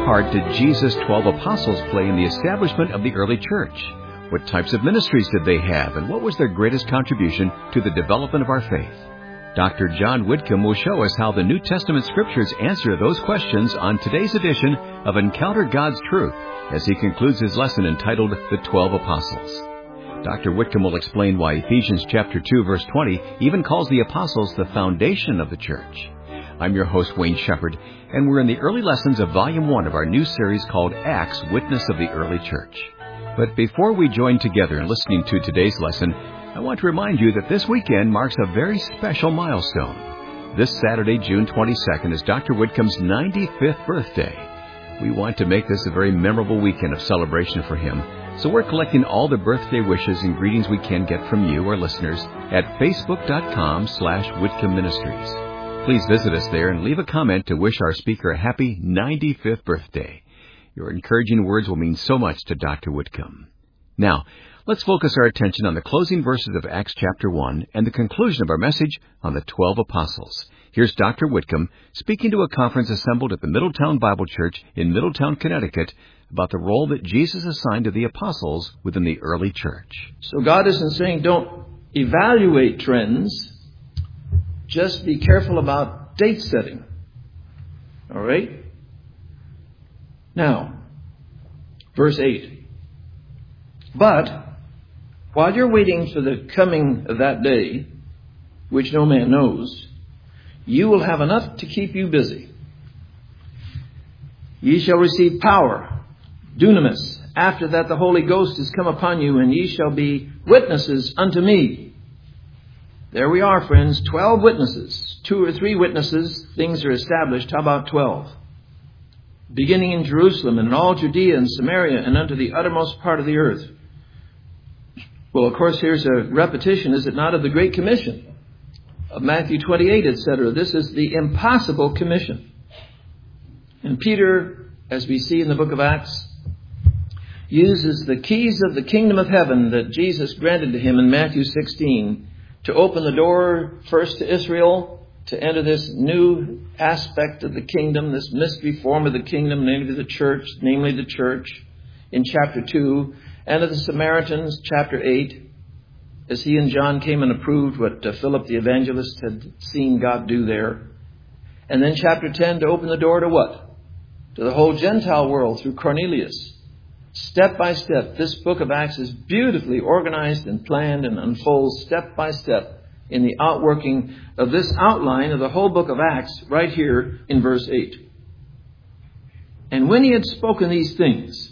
part did Jesus' 12 apostles play in the establishment of the early church? What types of ministries did they have, and what was their greatest contribution to the development of our faith? Dr. John Whitcomb will show us how the New Testament Scriptures answer those questions on today's edition of Encounter God's Truth, as he concludes his lesson entitled The 12 Apostles. Dr. Whitcomb will explain why Ephesians chapter 2, verse 20 even calls the apostles the foundation of the church. I'm your host, Wayne Shepherd, and we're in the early lessons of Volume 1 of our new series called Acts, Witness of the Early Church. But before we join together in listening to today's lesson, I want to remind you that this weekend marks a very special milestone. This Saturday, June 22nd, is Dr. Whitcomb's 95th birthday. We want to make this a very memorable weekend of celebration for him, so we're collecting all the birthday wishes and greetings we can get from you, our listeners, at facebook.com/Whitcomb Ministries. Please visit us there and leave a comment to wish our speaker a happy 95th birthday. Your encouraging words will mean so much to Dr. Whitcomb. Now, let's focus our attention on the closing verses of Acts chapter 1 and the conclusion of our message on the 12 apostles. Here's Dr. Whitcomb speaking to a conference assembled at the Middletown Bible Church in Middletown, Connecticut, about the role that Jesus assigned to the apostles within the early church. So God isn't saying don't evaluate trends. Just be careful about date setting. All right? Now, verse 8. But while you're waiting for the coming of that day, which no man knows, you will have enough to keep you busy. Ye shall receive power, dunamis. After that the Holy Ghost is come upon you, and ye shall be witnesses unto me. There we are, friends, 12 witnesses. 2 or 3 witnesses, things are established. How about 12? Beginning in Jerusalem and in all Judea and Samaria and unto the uttermost part of the earth. Well, of course, here's a repetition, is it not, of the Great Commission of Matthew 28, etc. This is the impossible commission. And Peter, as we see in the book of Acts, uses the keys of the kingdom of heaven that Jesus granted to him in Matthew 16 to open the door first to Israel to enter this new aspect of the kingdom, this mystery form of the kingdom, namely the church, in chapter 2, and of the Samaritans, chapter 8, as he and John came and approved what Philip the evangelist had seen God do there. And then chapter 10 to open the door to what? To the whole Gentile world through Cornelius. Step by step, this book of Acts is beautifully organized and planned and unfolds step by step in the outworking of this outline of the whole book of Acts right here in verse 8. And when he had spoken these things,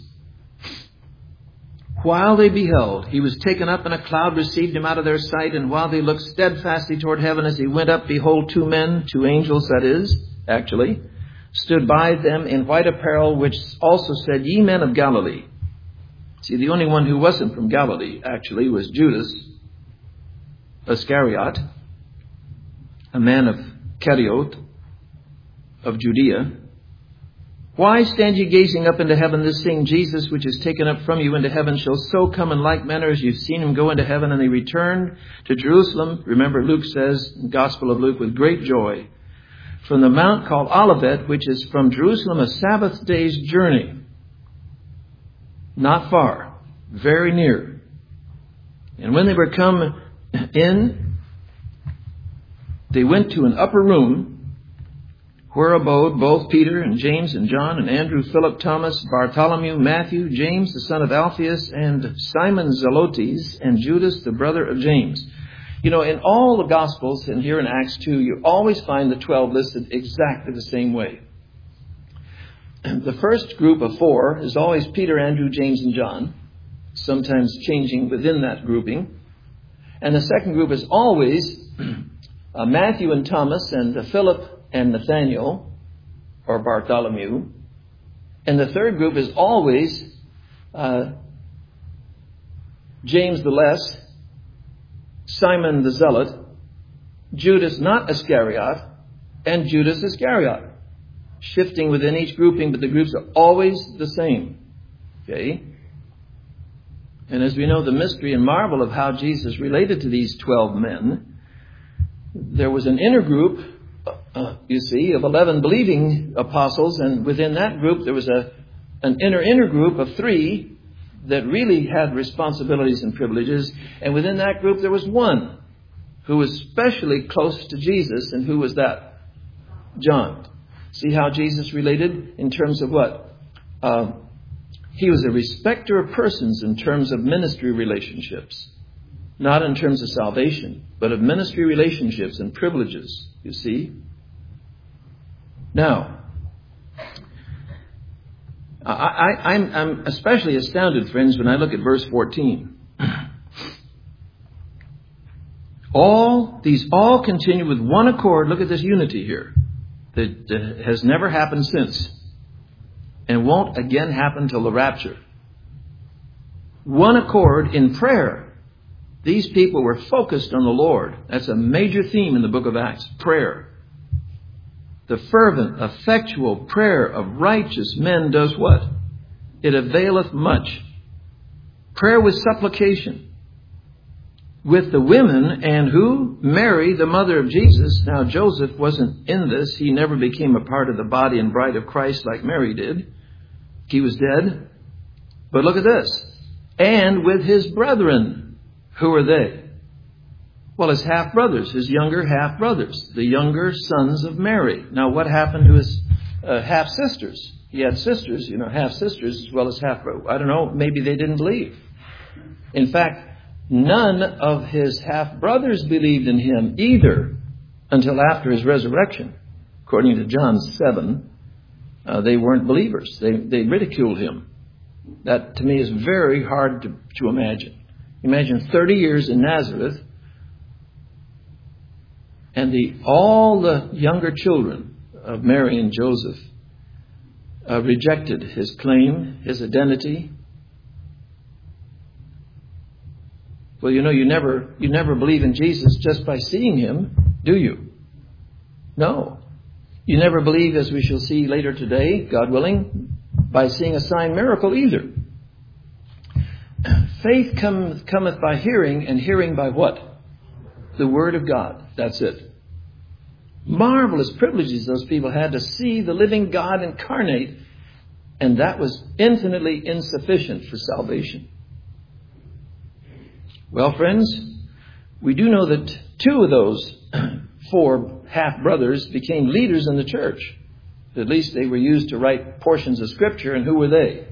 while they beheld, he was taken up, and a cloud received him out of their sight. And while they looked steadfastly toward heaven as he went up, behold, 2 men, 2 angels that is, actually, stood by them in white apparel, which also said, Ye men of Galilee. See, the only one who wasn't from Galilee, actually, was Judas Iscariot, a man of Kerioth, of Judea. Why stand ye gazing up into heaven? This same Jesus, which is taken up from you into heaven, shall so come in like manner as you've seen him go into heaven. And they returned to Jerusalem. Remember, Luke says, in the Gospel of Luke, with great joy, from the mount called Olivet, which is from Jerusalem a Sabbath day's journey. Not far, very near. And when they were come in, they went to an upper room, where abode both Peter and James and John and Andrew, Philip, Thomas, Bartholomew, Matthew, James the son of Alphaeus, and Simon Zelotes, and Judas the brother of James. You know, in all the Gospels, and here in Acts 2, you always find the 12 listed exactly the same way. The first group of 4 is always Peter, Andrew, James, and John, sometimes changing within that grouping. And the second group is always Matthew and Thomas, and Philip and Nathaniel, or Bartholomew. And the third group is always James the Less, Simon the Zealot, Judas not Iscariot, and Judas Iscariot. Shifting within each grouping, but the groups are always the same. Okay? And as we know, the mystery and marvel of how Jesus related to these 12 men, there was an inner group you see, of 11 believing apostles, and within that group there was an inner group of 3 that really had responsibilities and privileges, and within that group there was one who was especially close to Jesus, and who was that? John. See how Jesus related in terms of what? He was a respecter of persons in terms of ministry relationships. Not in terms of salvation, but of ministry relationships and privileges, you see. Now, I'm especially astounded, friends, when I look at verse 14. These all continue with one accord. Look at this unity here that has never happened since and won't again happen till the rapture. One accord in prayer. These people were focused on the Lord. That's a major theme in the book of Acts, prayer. The fervent, effectual prayer of righteous men does what? It availeth much. Prayer with supplication. With the women, and who? Mary, the mother of Jesus. Now, Joseph wasn't in this. He never became a part of the body and bride of Christ like Mary did. He was dead. But look at this. And with his brethren. Who are they? Well, his half-brothers, his younger half-brothers, the younger sons of Mary. Now, what happened to his half-sisters? He had sisters, half-sisters as well as half-brothers. I don't know, maybe they didn't believe. In fact, none of his half-brothers believed in him either until after his resurrection. According to John 7, they weren't believers. They ridiculed him. That, to me, is very hard to imagine. Imagine 30 years in Nazareth, and all the younger children of Mary and Joseph rejected his claim, his identity. Well, you never believe in Jesus just by seeing him, do you? No. You never believe, as we shall see later today, God willing, by seeing a sign miracle either. Faith cometh by hearing, and hearing by what? The Word of God. That's it. Marvelous privileges those people had to see the living God incarnate, and that was infinitely insufficient for salvation. Well, friends, we do know that 2 of those 4 half-brothers became leaders in the church. At least they were used to write portions of Scripture, and who were they?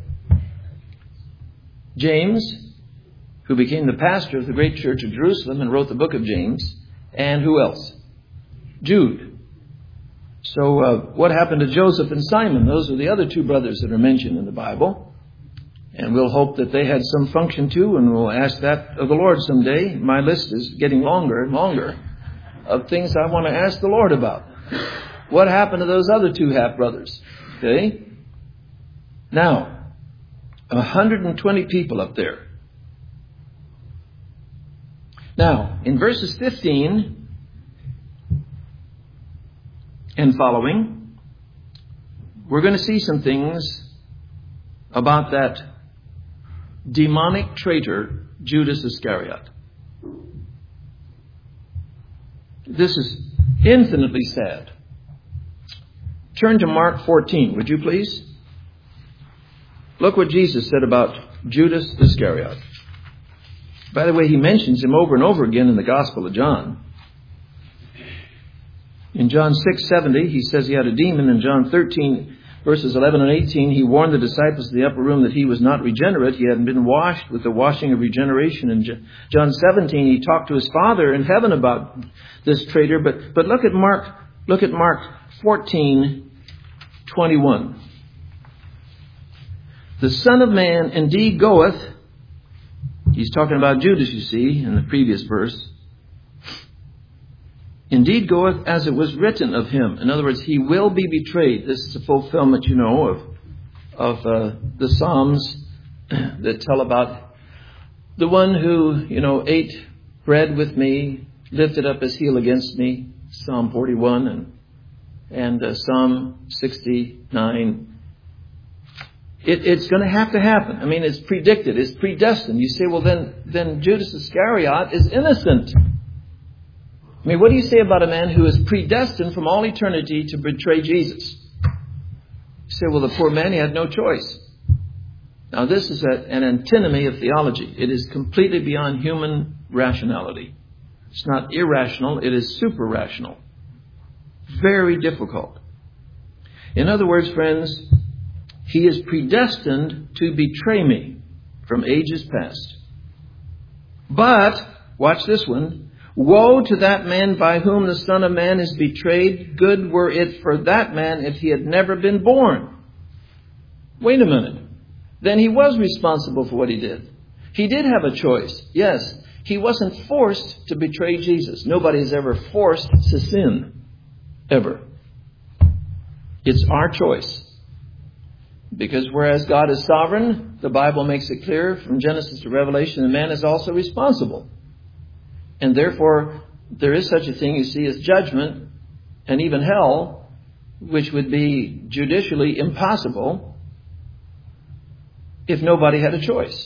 James, who became the pastor of the great church of Jerusalem and wrote the book of James. And who else? Jude. So what happened to Joseph and Simon? Those are the other 2 brothers that are mentioned in the Bible. And we'll hope that they had some function too, and we'll ask that of the Lord someday. My list is getting longer and longer of things I want to ask the Lord about. What happened to those other 2 half-brothers? Okay? Now, 120 people up there. Now, in verses 15 and following, we're going to see some things about that demonic traitor, Judas Iscariot. This is infinitely sad. Turn to Mark 14, would you please? Look what Jesus said about Judas Iscariot. By the way, he mentions him over and over again in the Gospel of John. In John 6:70, he says he had a demon. In John 13, verses 11 and 18, he warned the disciples in the upper room that he was not regenerate. He hadn't been washed with the washing of regeneration. In John 17, he talked to his Father in heaven about this traitor. But look at Mark 14:21. The Son of Man indeed goeth. He's talking about Judas, you see, in the previous verse. Indeed goeth as it was written of him. In other words, he will be betrayed. This is a fulfillment, of the Psalms that tell about the one who, ate bread with me, lifted up his heel against me. Psalm 41 and Psalm 69. It's going to happen. I mean, it's predicted. It's predestined. You say, well, then Judas Iscariot is innocent. I mean, what do you say about a man who is predestined from all eternity to betray Jesus? You say, well, the poor man, he had no choice. Now, this is an antinomy of theology. It is completely beyond human rationality. It's not irrational, it is super-rational. Very difficult. In other words, friends, he is predestined to betray me from ages past. But, watch this one, woe to that man by whom the Son of Man is betrayed. Good were it for that man if he had never been born. Wait a minute. Then he was responsible for what he did. He did have a choice. Yes, he wasn't forced to betray Jesus. Nobody is ever forced to sin. Ever. It's our choice. Because whereas God is sovereign, the Bible makes it clear from Genesis to Revelation, the man is also responsible. And therefore, there is such a thing, you see, as judgment and even hell, which would be judicially impossible if nobody had a choice.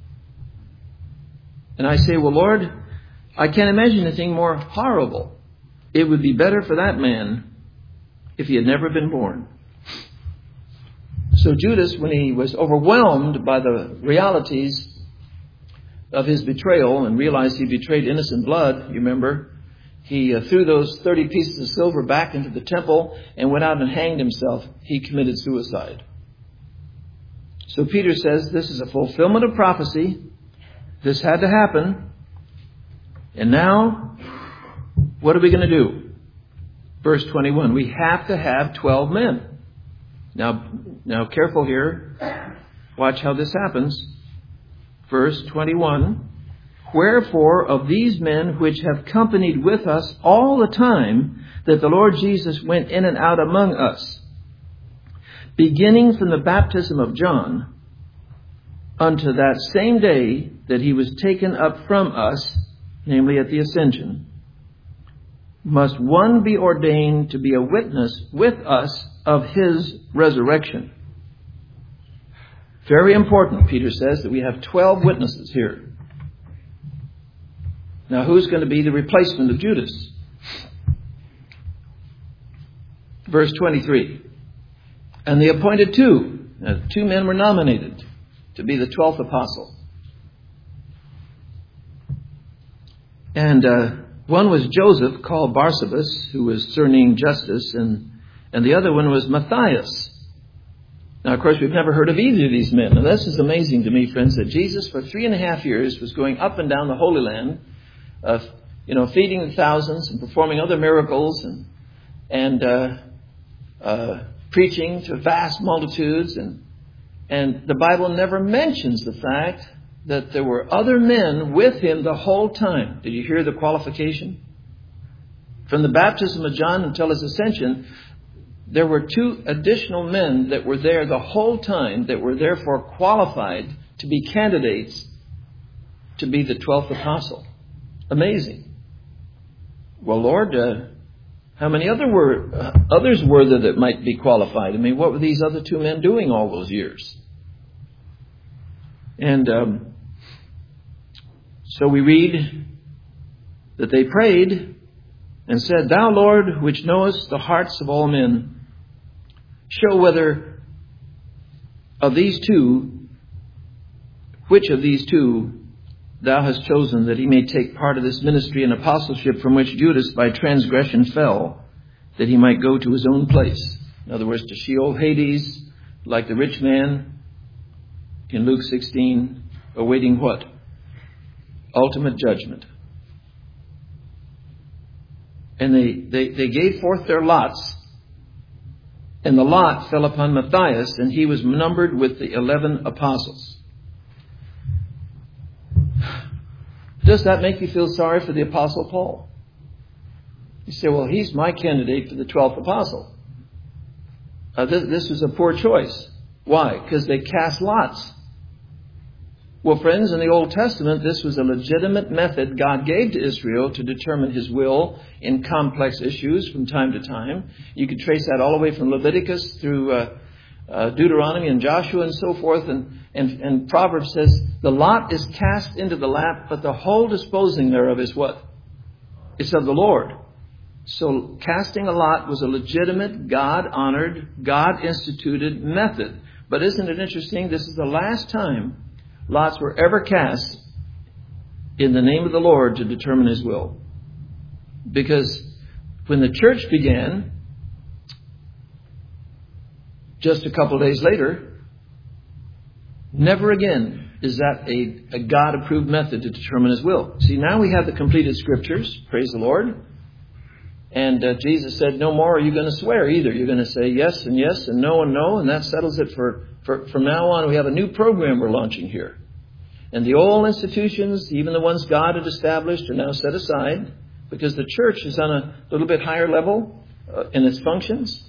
And I say, well, Lord, I can't imagine anything more horrible. It would be better for that man if he had never been born. So Judas, when he was overwhelmed by the realities of his betrayal and realized he betrayed innocent blood, you remember, he threw those 30 pieces of silver back into the temple and went out and hanged himself. He committed suicide. So Peter says this is a fulfillment of prophecy. This had to happen. And now, what are we going to do? Verse 21, we have to have 12 men. Now careful here. Watch how this happens. Verse 21, wherefore of these men which have companied with us all the time that the Lord Jesus went in and out among us, beginning from the baptism of John unto that same day that he was taken up from us, namely at the ascension, must one be ordained to be a witness with us of his resurrection. Very important, Peter says, that we have 12 witnesses here. Now, who's going to be the replacement of Judas? Verse 23. And they appointed two. Now, 2 men were nominated to be the 12th apostle. And one was Joseph, called Barsabas, who was surnamed Justus, and the other one was Matthias. Now, of course, we've never heard of either of these men. And this is amazing to me, friends, that Jesus, for 3.5 years, was going up and down the Holy Land, feeding the thousands and performing other miracles and preaching to vast multitudes. And the Bible never mentions the fact that there were other men with him the whole time. Did you hear the qualification? From the baptism of John until his ascension, there were 2 additional men that were there the whole time that were therefore qualified to be candidates to be the 12th apostle. Amazing. Well, Lord, how many others were there that might be qualified? I mean, what were these other 2 men doing all those years? And so we read that they prayed and said, Thou, Lord, which knowest the hearts of all men, show whether of these 2, which of these 2 thou hast chosen, that he may take part of this ministry and apostleship from which Judas by transgression fell, that he might go to his own place. In other words, to Sheol, Hades, like the rich man in Luke 16, awaiting what? Ultimate judgment. And they gave forth their lots. And the lot fell upon Matthias, and he was numbered with the 11 apostles. Does that make you feel sorry for the Apostle Paul? You say, well, he's my candidate for the 12th apostle. This was a poor choice. Why? Because they cast lots. Well, friends, in the Old Testament, this was a legitimate method God gave to Israel to determine his will in complex issues from time to time. You could trace that all the way from Leviticus through Deuteronomy and Joshua and so forth. And Proverbs says, the lot is cast into the lap, but the whole disposing thereof is what? It's of the Lord. So casting a lot was a legitimate, God-honored, God-instituted method. But isn't it interesting? This is the last time lots were ever cast in the name of the Lord to determine His will. Because when the church began, just a couple of days later, never again is that a God-approved method to determine His will. See, now we have the completed Scriptures. Praise the Lord. And Jesus said, no more are you going to swear either. You're going to say yes and no and no, and that settles it for from now on. We have a new program we're launching here. And the old institutions, even the ones God had established, are now set aside because the church is on a little bit higher level in its functions.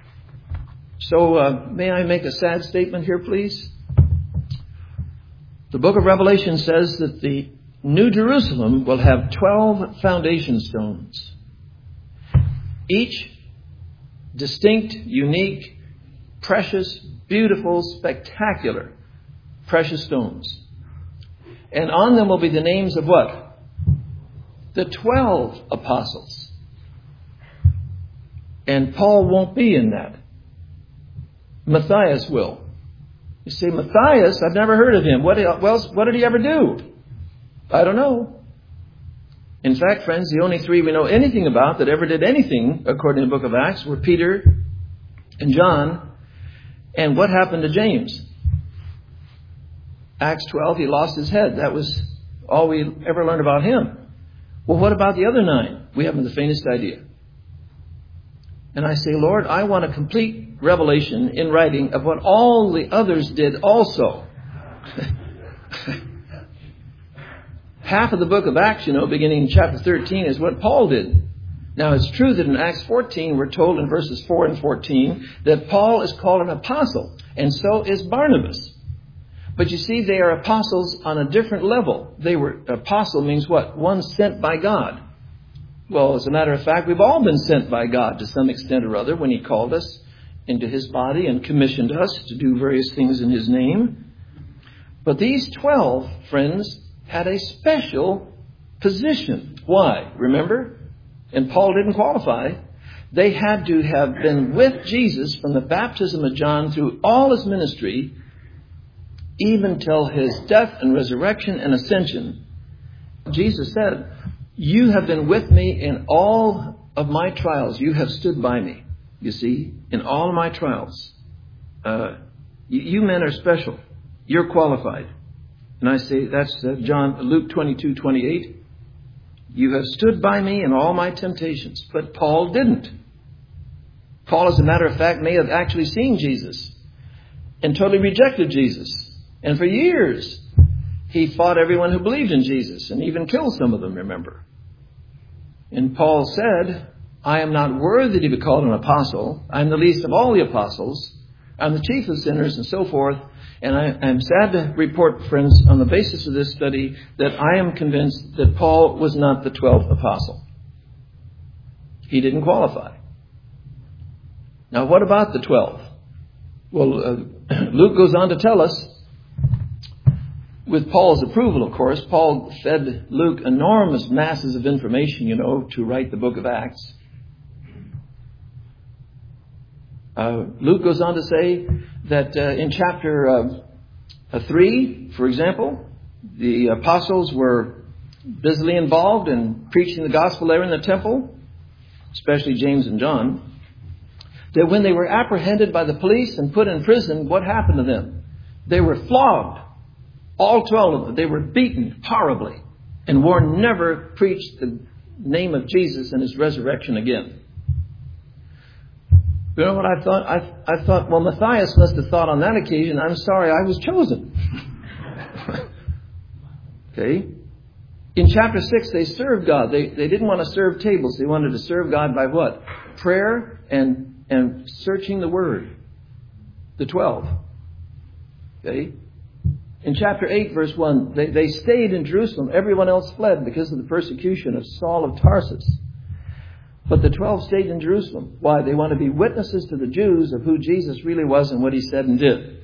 So may I make a sad statement here, please? The book of Revelation says that the New Jerusalem will have 12 foundation stones. Each distinct, unique, precious, beautiful, spectacular, precious stones. And on them will be the names of what? The 12 apostles. And Paul won't be in that. Matthias will. You say, Matthias, I've never heard of him. What did he ever do? I don't know. In fact, friends, the only three we know anything about that ever did anything, according to the book of Acts, were Peter and John. And what happened to James? Acts 12, he lost his head. That was all we ever learned about him. Well, what about the other 9? We haven't the faintest idea. And I say, Lord, I want a complete revelation in writing of what all the others did also. Half of the book of Acts, beginning in chapter 13, is what Paul did. Now, it's true that in Acts 14, we're told in verses 4 and 14 that Paul is called an apostle, and so is Barnabas. But you see, they are apostles on a different level. Apostle means what? One sent by God. Well, as a matter of fact, we've all been sent by God to some extent or other when He called us into His body and commissioned us to do various things in His name. But these 12, friends, had a special position. Why? Remember? And Paul didn't qualify. They had to have been with Jesus from the baptism of John through all His ministry, even till His death and resurrection and ascension. Jesus said, you have been with me in all of my trials. You have stood by me, you see, in all of my trials. You men are special. You're qualified. And I say, that's Luke 22:28. You have stood by me in all my temptations. But Paul didn't. Paul, as a matter of fact, may have actually seen Jesus and totally rejected Jesus. And for years, he fought everyone who believed in Jesus and even killed some of them, remember. And Paul said, I am not worthy to be called an apostle. I'm the least of all the apostles. I'm the chief of sinners and so forth. And I'm sad to report, friends, on the basis of this study, that I am convinced that Paul was not the 12th apostle. He didn't qualify. Now, what about the 12? Well, Luke goes on to tell us, with Paul's approval, of course, Paul fed Luke enormous masses of information, to write the book of Acts. Luke goes on to say that in chapter 3, for example, the apostles were busily involved in preaching the gospel there in the temple, especially James and John, that when they were apprehended by the police and put in prison, what happened to them? They were flogged. All 12 of them. They were beaten horribly and were never preached the name of Jesus and His resurrection again. You know what I thought? I thought, well, Matthias must have thought on that occasion, I'm sorry I was chosen. Okay? In chapter 6, they served God. They didn't want to serve tables. They wanted to serve God by what? Prayer and searching the Word. The 12. Okay? In chapter 8, verse 1, they stayed in Jerusalem. Everyone else fled because of the persecution of Saul of Tarsus. But the 12 stayed in Jerusalem. Why? They want to be witnesses to the Jews of who Jesus really was and what He said and did.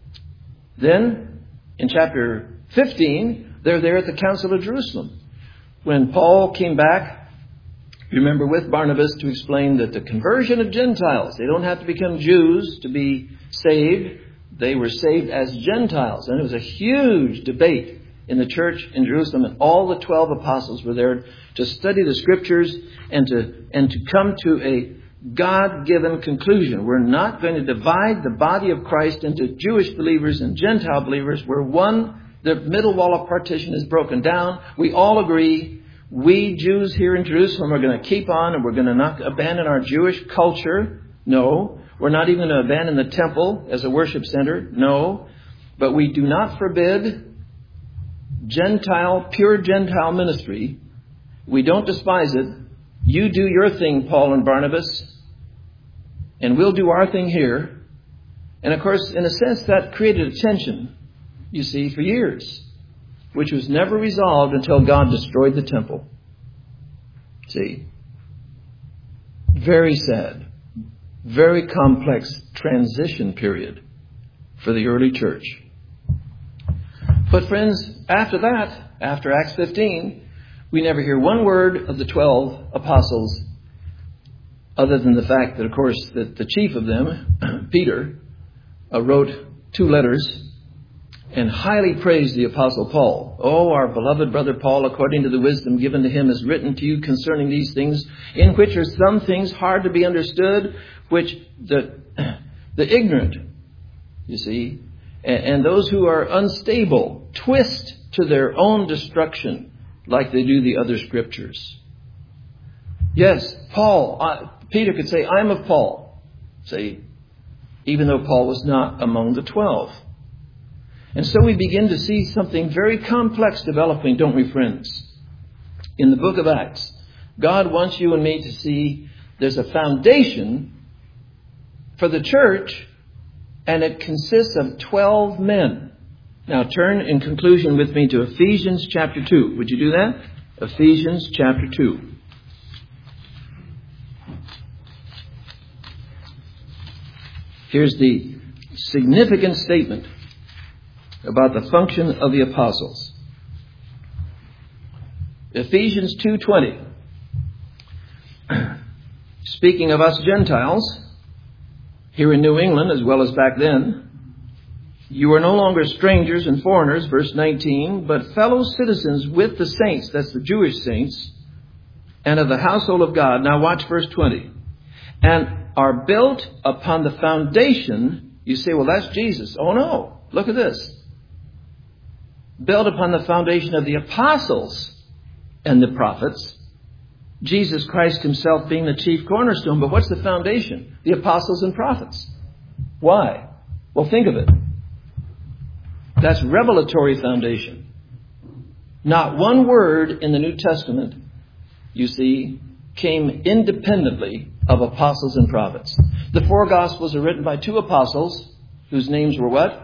Then, in chapter 15, they're there at the Council of Jerusalem. when Paul came back, remember, with Barnabas to explain that the conversion of Gentiles, they don't have to become Jews to be saved. They were saved as Gentiles. And it was a huge debate in the church in Jerusalem. And all the 12 apostles were there to study the Scriptures and to come to a God-given conclusion. We're not going to divide the body of Christ into Jewish believers and Gentile believers. We're one. The middle wall of partition is broken down. We all agree. We Jews here in Jerusalem are going to keep on, and we're going to not abandon our Jewish culture. No. We're not even going to abandon the temple as a worship center. No. But we do not forbid pure Gentile ministry. We don't despise it. You do your thing, Paul and Barnabas, and we'll do our thing here. And of course, in a sense, that created a tension, you see, for years, which was never resolved until God destroyed the temple. See? Very sad. Very complex transition period for the early church. But friends, after that, after Acts 15, we never hear one word of the 12 apostles, other than the fact that, of course, that the chief of them, Peter, wrote 2 letters and highly praised the apostle Paul. Oh, our beloved brother Paul, according to the wisdom given to him, is written to you concerning these things, in which are some things hard to be understood, which the ignorant, you see, and those who are unstable twist to their own destruction, like they do the other Scriptures. Yes, Peter could say, I'm of Paul, see, even though Paul was not among the 12. And so we begin to see something very complex developing, don't we, friends? In the book of Acts, God wants you and me to see there's a foundation for the church, and it consists of 12 men. Now turn in conclusion with me to Ephesians chapter 2. Would you do that? Ephesians chapter 2. Here's the significant statement about the function of the apostles. Ephesians 2:20. Speaking of us Gentiles, here in New England as well as back then, you are no longer strangers and foreigners, verse 19, but fellow citizens with the saints, that's the Jewish saints, and of the household of God. Now watch verse 20. And are built upon the foundation. You say, well, that's Jesus. Oh no, look at this. Built upon the foundation of the apostles and the prophets, Jesus Christ himself being the chief cornerstone. But what's the foundation? The apostles and prophets. Why? Well, think of it. That's revelatory foundation. Not one word in the New Testament, you see, came independently of apostles and prophets. The 4 Gospels are written by 2 apostles, whose names were what?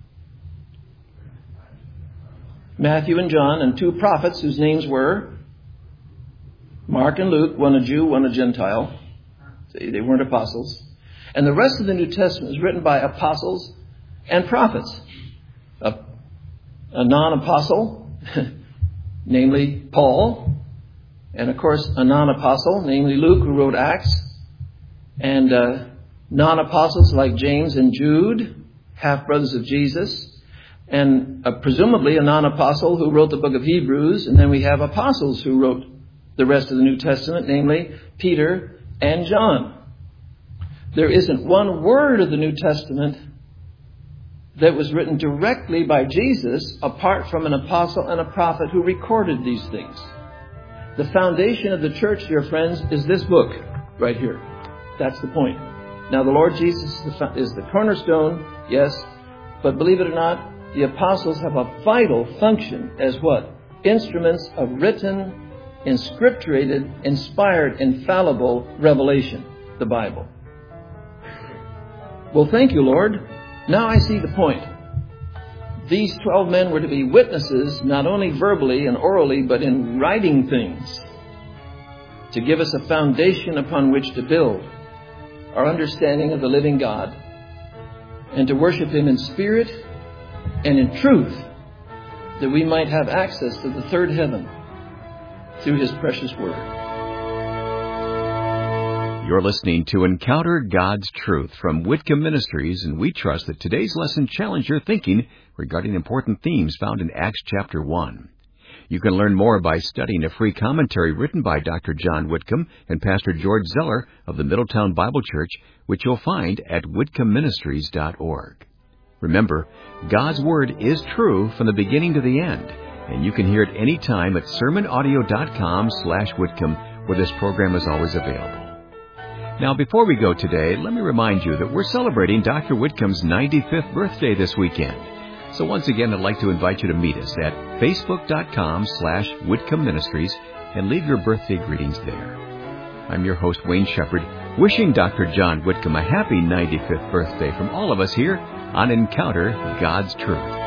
Matthew and John, and 2 prophets whose names were Mark and Luke, one a Jew, one a Gentile. See, they weren't apostles. And the rest of the New Testament is written by apostles and prophets. A non-apostle, namely Paul, and of course a non-apostle, namely Luke, who wrote Acts, and non-apostles like James and Jude, half-brothers of Jesus, and presumably a non-apostle who wrote the book of Hebrews, and then we have apostles who wrote the rest of the New Testament, namely Peter and John. There isn't one word of the New Testament that was written directly by Jesus apart from an apostle and a prophet who recorded these things. The foundation of the church, dear friends, is this book right here. That's the point. Now, the Lord Jesus is the cornerstone, yes, but believe it or not, the apostles have a vital function as what? Instruments of written, inscripturated, inspired, infallible revelation, the Bible. Well, thank you, Lord. Now I see the point. These 12 men were to be witnesses, not only verbally and orally, but in writing things, to give us a foundation upon which to build our understanding of the living God, and to worship Him in spirit and in truth, that we might have access to the third heaven through His precious Word. You're listening to Encounter God's Truth from Whitcomb Ministries, and we trust that today's lesson challenged your thinking regarding important themes found in Acts chapter 1. You can learn more by studying a free commentary written by Dr. John Whitcomb and Pastor George Zeller of the Middletown Bible Church, which you'll find at whitcombministries.org. Remember, God's Word is true from the beginning to the end, and you can hear it any time at sermonaudio.com/Whitcomb, where this program is always available. Now, before we go today, let me remind you that we're celebrating Dr. Whitcomb's 95th birthday this weekend. So once again, I'd like to invite you to meet us at facebook.com/Whitcomb Ministries and leave your birthday greetings there. I'm your host, Wayne Shepherd, wishing Dr. John Whitcomb a happy 95th birthday from all of us here on Encounter God's Truth.